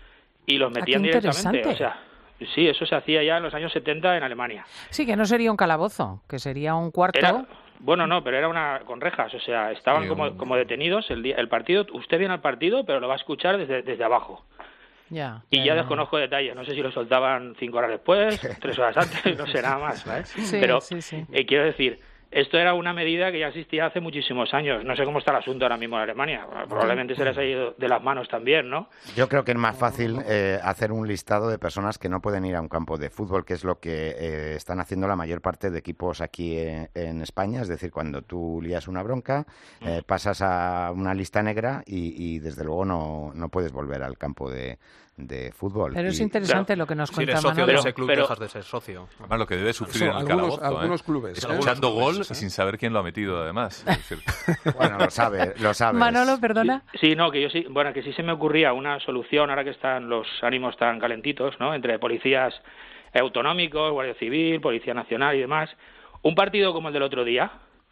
y los Ah, metían qué directamente. interesante. O sea, sí, eso se hacía ya en los años setenta en Alemania. Sí, que no sería un calabozo, que sería un cuarto. Era, bueno, no, pero era una con rejas, o sea, estaban Sí, como, un- como detenidos el, día, el partido. Usted viene al partido, pero lo va a escuchar desde, desde abajo. Ya, Y ya, ya ya. desconozco detalles, no sé si lo soltaban cinco horas después, tres horas antes, no sé nada más, ¿vale? Sí, Pero sí, sí. eh, quiero decir, esto era una medida que ya existía hace muchísimos años. No sé cómo está el asunto ahora mismo en Alemania. Probablemente se les ha ido de las manos también, ¿no? Yo creo que es más fácil eh, hacer un listado de personas que no pueden ir a un campo de fútbol, que es lo que eh, están haciendo la mayor parte de equipos aquí en, en España. Es decir, cuando tú lías una bronca, eh, pasas a una lista negra y, y desde luego no, no puedes volver al campo de, de fútbol. Pero es Y- interesante lo que nos Si cuenta eres socio Manolo. de ese club, pero- dejas de ser socio. Además, lo que debe sufrir Eso, en el algunos- calabozo, algunos ¿eh? clubes, Escuchando ¿eh? gol Clubes, y ¿eh? sin saber quién lo ha metido, además. Es decir, Bueno, lo sabe, lo sabes. Manolo, perdona. Sí, no, que yo sí, bueno, que sí se me ocurría una solución ahora que están los ánimos tan calentitos, ¿no? Entre policías autonómicos, Guardia Civil, Policía Nacional y demás. Un partido como el del otro día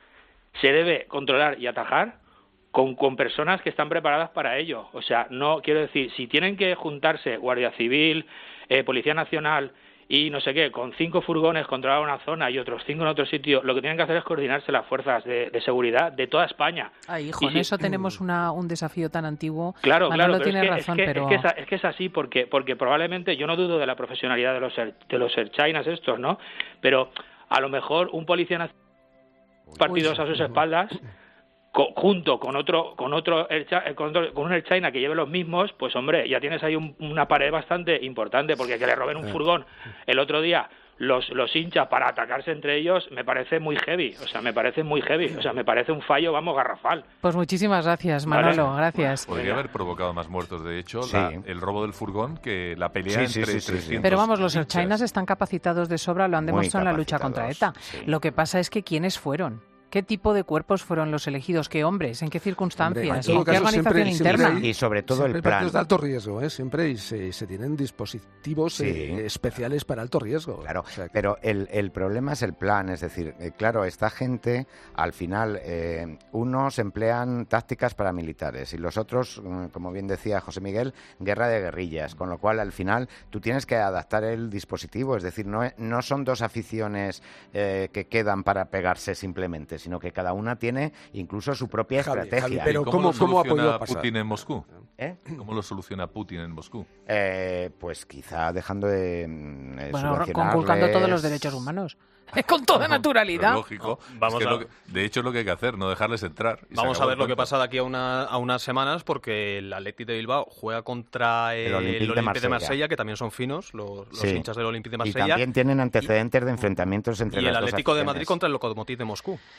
se debe controlar y atajar con, con personas que están preparadas para ello. O sea, no quiero decir, si tienen que juntarse Guardia Civil, eh, Policía Nacional y no sé qué, con cinco furgones controlar una zona y otros cinco en otro sitio, lo que tienen que hacer es coordinarse las fuerzas de, de seguridad de toda España. Ay, hijo, Y en si- eso tenemos una, un desafío tan antiguo. Claro, Manolo claro, pero tiene es que, razón, es, que, pero... es, que es, a- es que es así porque porque probablemente yo no dudo de la profesionalidad de los er- de los erchainas estos, ¿no? Pero a lo mejor un policía nacional partidos a sus espaldas co- junto con otro con otro ercha- eh, con, otro- con un erchaina que lleve los mismos, pues hombre, ya tienes ahí un- una pared bastante importante porque que le roben un furgón el otro día los los hinchas para atacarse entre ellos me parece muy heavy, o sea, me parece muy heavy, o sea, me parece un fallo, vamos, garrafal. Pues muchísimas gracias, Vale. Manolo, gracias. podría haber provocado más muertos, de hecho, Sí. la- el robo del furgón que la pelea Sí, sí, entre sí, sí, sí. trescientos Pero vamos, los hinchas. erchainas están capacitados de sobra, lo han Muy demostrado en la lucha contra ETA. capacitados, sí. Lo que pasa es que ¿quiénes fueron? ¿Qué tipo de cuerpos fueron los elegidos? ¿Qué hombres? ¿En qué circunstancias? Hombre, en ¿En todo qué caso, organización siempre- siempre interna? hay- Y sobre todo Siempre el hay plan. partidos de alto riesgo, ¿eh? Siempre y se, se tienen dispositivos Sí. eh, especiales para alto riesgo. Claro, O sea, que- pero el, el problema es el plan, es decir, eh, claro, esta gente, al final, eh, unos emplean tácticas paramilitares y los otros, mm, como bien decía José Miguel, guerra de guerrillas, con lo cual, al final, tú tienes que adaptar el dispositivo, es decir, no, e- no son dos aficiones eh, que quedan para pegarse simplemente, sino que cada una tiene incluso su propia Javi, estrategia. Javi, pero ¿Y ¿cómo- lo cómo ha soluciona podido pasar? Putin en Moscú? ¿Eh? ¿Cómo lo soluciona Putin en Moscú? Eh, pues quizá dejando de mm, eh, Bueno, subvencionarles- conculcando todos los derechos humanos. Con toda Pero naturalidad. lógico. Vamos Es que a- lo que- de hecho, es lo que hay que hacer, no dejarles entrar. y se Vamos a acabó ver el lo que cuento. pasa de aquí a, una, a unas semanas, porque el Athletic de Bilbao juega contra el, El Olympique de Olympique de Marsella. Marsella, que también son finos, los, los Sí. hinchas del Olympique de Y Marsella. también tienen antecedentes de enfrentamientos entre y las el dos Atlético de aficiones. Madrid contra el Lokomotiv de Moscú.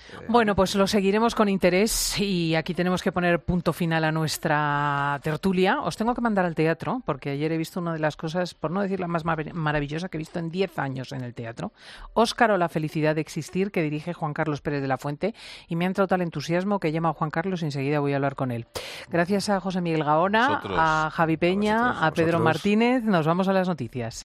Bueno, pues lo seguiremos con interés y aquí tenemos que poner punto final a nuestra tertulia. Os tengo que mandar al teatro porque ayer he visto una de las cosas, por no decir la más mar- maravillosa que he visto en diez años en el teatro. Óscar o la felicidad de existir, que dirige Juan Carlos Pérez de la Fuente, y me ha entrado tal entusiasmo que llama a Juan Carlos y enseguida voy a hablar con él. Gracias a José Miguel Gaona, Vosotros. a Javi Peña, A vosotros. a Pedro Vosotros. Martínez. Nos vamos a las noticias.